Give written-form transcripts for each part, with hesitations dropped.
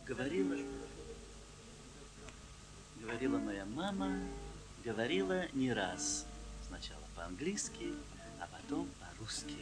Говорила, говорила моя мама, говорила не раз. Сначала по-английски, а потом по-русски.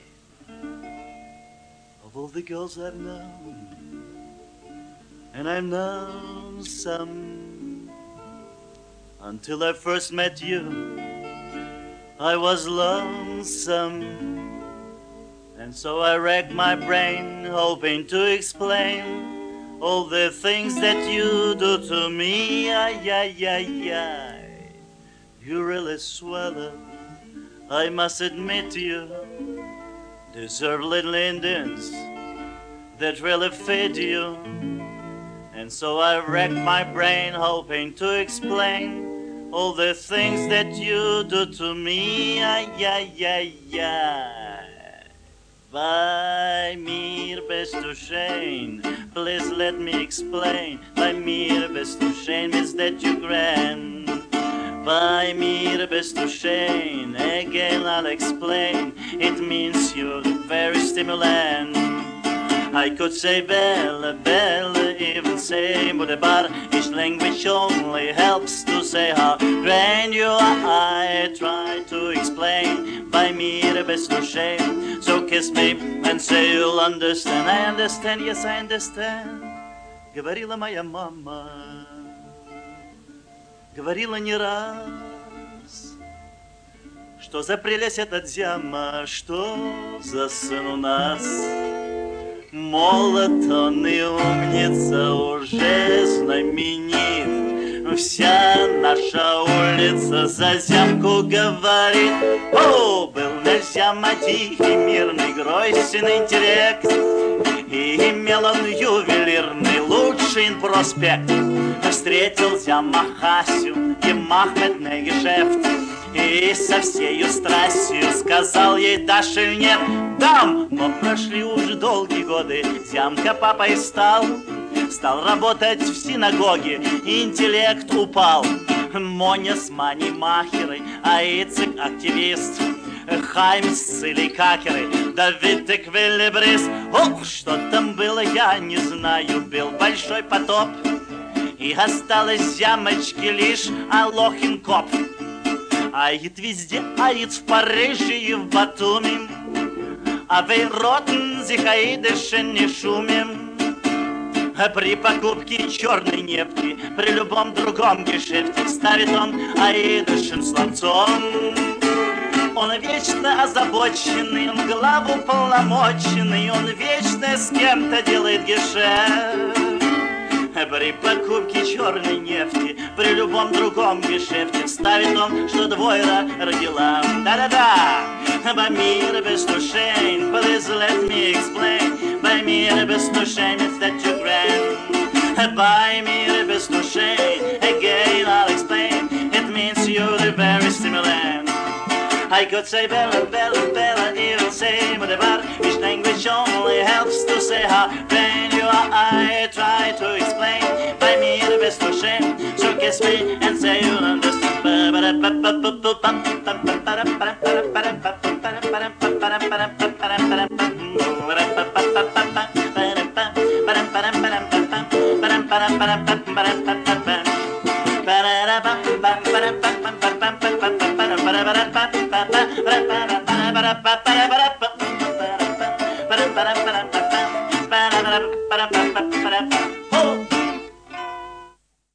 Of all the girls I've known, and I've known some, until I first met you, I was lonesome. And so I racked my brain, hoping to explain all the things that you do to me. Ay, ay, ay, ay. You really swell up, I must admit you deserve little Indians that really fit you. And so I racked my brain, hoping to explain all the things that you do to me. Ay, ay, ay, ay. By mir bist du schön, please let me explain. By mir bist du schön means that you grand. By mir bist du schön, again I'll explain. It means you're very stimulant. I could say bella, bella, even say but each language only helps to say how grand you are. I try to explain, by mir bist du schön. So kiss me and say you'll understand. I understand, yes I understand. Говорила моя мама, говорила не раз, что за прелесть эта зяма, что за сын у нас. Молод он и умница, уже знаменит. Вся наша улица за зямку говорит. О, был наш зяма тихий, мирный, грозен интеллект. И имел он ювелирный лучший проспект. Встретил зяма Хасю и махметный гешефт. И со всею страстью сказал ей дашь или нет. Дам! Но прошли уже долгие годы, зямка папой стал работать в синагоге, интеллект упал. Моня с Маней махерой, а Ицек активист. Хайм с силикакерой, Давид и Квиллибрист. Ох, что там было, я не знаю, был большой потоп. И осталось зямочки лишь Алохин коп. Аид везде, аид в Париже и в Батуми, а вейротен зихаидышен не шумим. При покупке черной нефти, при любом другом гешефте ставит он аидышен слонцом. Он вечно озабоченный, он главу полномоченный, он вечно с кем-то делает гешефт. При покупке черной нефти, при любом другом гешефте ставит он, что двойра родила. Да-да-да! By mir bist du schön, please let me explain. By mir bist du schön, it's that you're grand. By mir bist du schön, again I'll explain. It means you're the very stimulant. I could say bella, bella, bella, even say whatever. Each language only helps to say how grand you are. I try to explain. By mir bist du schön, so kiss me and say you'll understand. Oh!